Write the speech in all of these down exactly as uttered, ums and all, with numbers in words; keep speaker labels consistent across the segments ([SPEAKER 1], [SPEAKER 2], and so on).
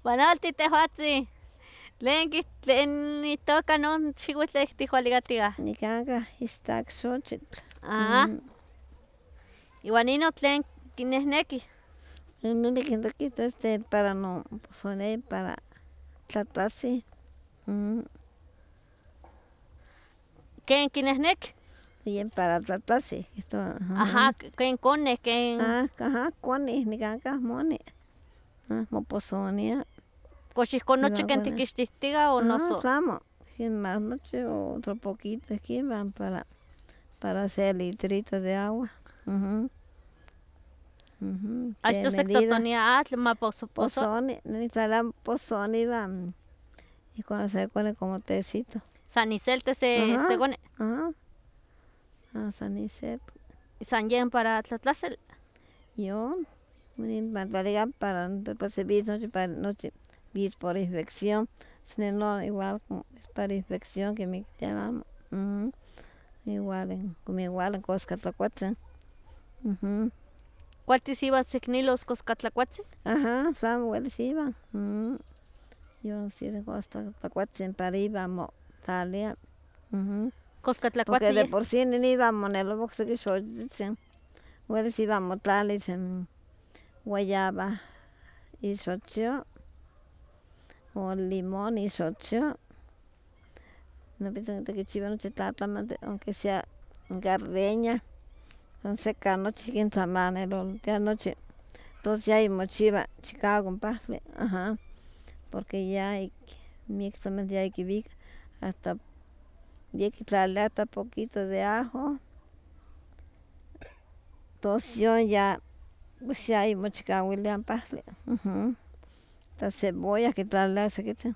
[SPEAKER 1] Panolti tehuatzi. Tlen kih tlen itoka non xiuitl tihualikatiah.
[SPEAKER 2] Nikanka istaksotl.
[SPEAKER 1] Ah. Iwan inon tlen kinehnekih.
[SPEAKER 2] Inon nikintoki este para no pozole para tlatlasih.
[SPEAKER 1] ¿Ken kinehneki?
[SPEAKER 2] Yen para tlatlasih kihtowa.
[SPEAKER 1] Ajá, ken koneh, ken.
[SPEAKER 2] Ah, ajá, konih nikanka moni. Ah, moposonia.
[SPEAKER 1] Kox ihkon nochi ken tikixtihtiah o noso?
[SPEAKER 2] Ajá, tlamo. Más nochi otro poquito ihkiwan para para se litrito de agua. Ujú. Ujú.
[SPEAKER 1] Achtoh sekitotonia atl maposo.
[SPEAKER 2] Posoni, niktlalia posoni iwan ihkon sekoni como tecito.
[SPEAKER 1] San iselti se sekoni.
[SPEAKER 2] Ajá. Ah, san isel.
[SPEAKER 1] San yen para tlatlasel.
[SPEAKER 2] Yon, niktlalilia para tlatlasewis nochi para nochi vis por infección, no igual es para infección kimiktia amo. Ujú. Igual como igual en coscatlacuatzin. Ujú.
[SPEAKER 1] ¿Kualtis iwan seknilos coscatlacuatzin?
[SPEAKER 2] Ajá, tlamo uelis iwan. Ujú. Yon sí de coscatlacuatzin para iwan motlalia. Ujú.
[SPEAKER 1] Coscatlacuatzin.
[SPEAKER 2] Porque de por sí niwan monelowa okseki xochitzitzin. Uelis iwan motlalis in guayaba ixochyo, o limón ixochyo. Nopitzin tikichiua nochi tlatlamantli aunque sea gardenia, san seka nochi kintlamaneloltia nochi. Tos yayi mochiwa chikawak n pahtli. Ajá. Porque ya ik miek tlamantli ya kiwika hasta yeh kitlalilia hasta poquito de ajo, tos yon ya pues yayi mochikawilia n pahtli. Ujú. Hasta cebolla kitlalilia sekitzin.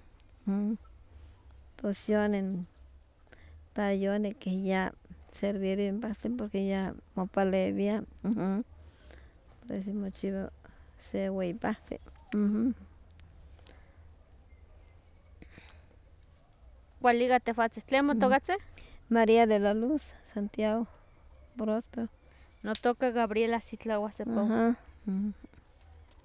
[SPEAKER 2] Tos yonin para yonik ya serviriwi n pahtli porque ya mopalewia. Ujú. Tos mochiwa se weyi pahtli. Ujú.
[SPEAKER 1] Kuali ika tehuatzin. ¿Tlen motokatzin?
[SPEAKER 2] María de la Luz, Santiago Próspero.
[SPEAKER 1] Notoka Gabriela Citlahua Sepahua.
[SPEAKER 2] Ajá.